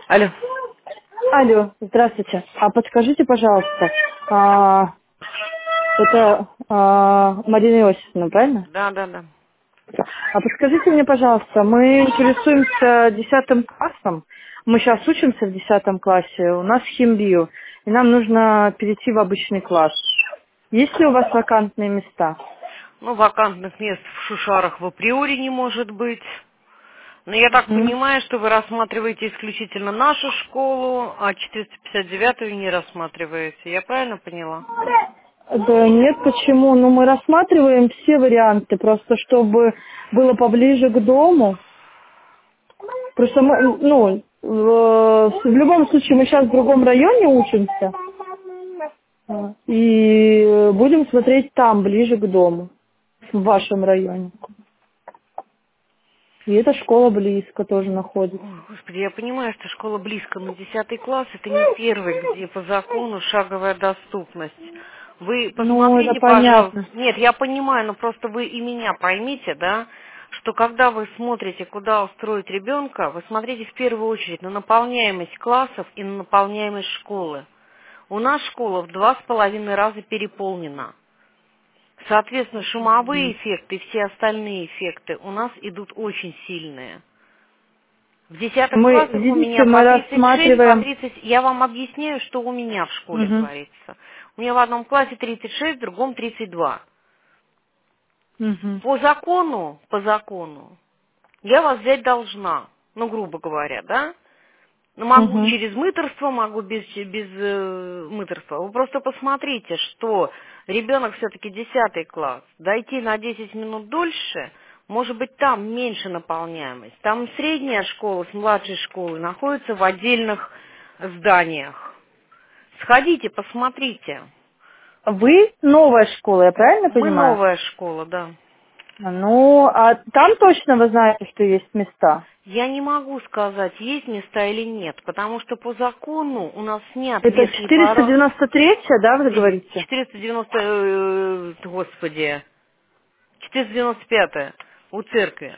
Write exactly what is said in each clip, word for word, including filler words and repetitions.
Алло. Алло, здравствуйте. А подскажите, пожалуйста, а, это а, Марина Иосифовна, правильно? Да, да, да. А подскажите мне, пожалуйста, мы интересуемся десятым классом. Мы сейчас учимся в десятом классе, у нас химбио, и нам нужно перейти в обычный класс. Есть ли у вас вакантные места? Ну, вакантных мест в Шушарах в априори не может быть. Но я так Мгм. понимаю, что вы рассматриваете исключительно нашу школу, а четыреста пятьдесят девятую не рассматриваете. Я правильно поняла? Да нет, почему? Ну, мы рассматриваем все варианты, просто чтобы было поближе к дому. Просто мы, ну, в, в любом случае мы сейчас в другом районе учимся. А, И будем смотреть там, ближе к дому, в вашем районе. И эта школа близко тоже находится. Ой, Господи, я понимаю, что школа близко, но десятый класс это не первый, где по закону шаговая доступность. Вы Ну, это посмотрите, пожалуйста. понятно. Нет, я понимаю, но просто вы и меня поймите, да, что когда вы смотрите, куда устроить ребенка, вы смотрите в первую очередь на наполняемость классов и на наполняемость школы. У нас школа в два с половиной раза переполнена. Соответственно, шумовые эффекты и все остальные эффекты у нас идут очень сильные. В десятых Мы, классах у видите, меня мы по тридцать шесть, по рассматриваем... тридцать. Я вам объясняю, что у меня в школе Мгм, творится. У меня в одном классе тридцать шесть, в другом тридцать два. мгм, По закону, по закону, я вас взять должна, ну, грубо говоря, да? Ну, могу мгм. через мыторство, могу без, без э, мыторства. Вы просто посмотрите, что ребенок все-таки десятый класс, дойти на десять минут дольше, может быть, там меньше наполняемость. Там средняя школа с младшей школой находится в отдельных зданиях. Сходите, посмотрите. Вы новая школа, я правильно Мы понимаю? новая школа, да. Ну, а там точно вы знаете, что есть места? Я не могу сказать, есть места или нет, потому что по закону у нас снят Это верхний порог. четыреста девяносто три, да, вы Ди- говорите? четыреста девяносто, э, господи, четыреста девяносто пятое у церкви.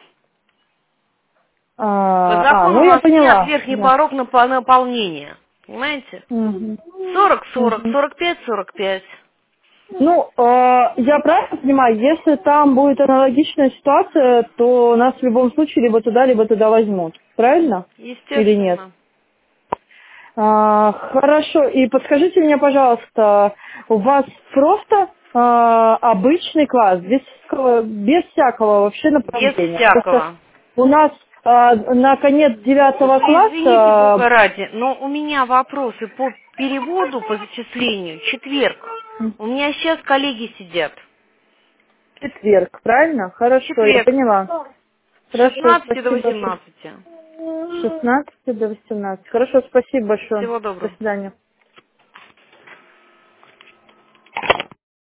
По А, а, закону ну у я нас снят поняла. верхний Да. порог на по- наполнения. Понимаете? Мгм. сорок сорок, Мгм. сорок пять сорок пять. Ну, э, я правильно понимаю, если там будет аналогичная ситуация, то нас в любом случае либо туда, либо туда возьмут. Правильно? Или нет? Естественно. А, хорошо. И подскажите мне, пожалуйста, у вас просто а, обычный класс, без всякого, без всякого вообще Без направления. Просто всякого. у нас а, на конец девятого Вы извините, класса Бога ради, но у меня вопросы по переводу, по зачислению. Четверг. У меня сейчас коллеги сидят. четверг, правильно? Хорошо, я Четверг. поняла. С Хорошо, шестнадцати до спасибо большое. восемнадцати. С шестнадцати до восемнадцати. Хорошо, спасибо большое. Всего До доброго. свидания.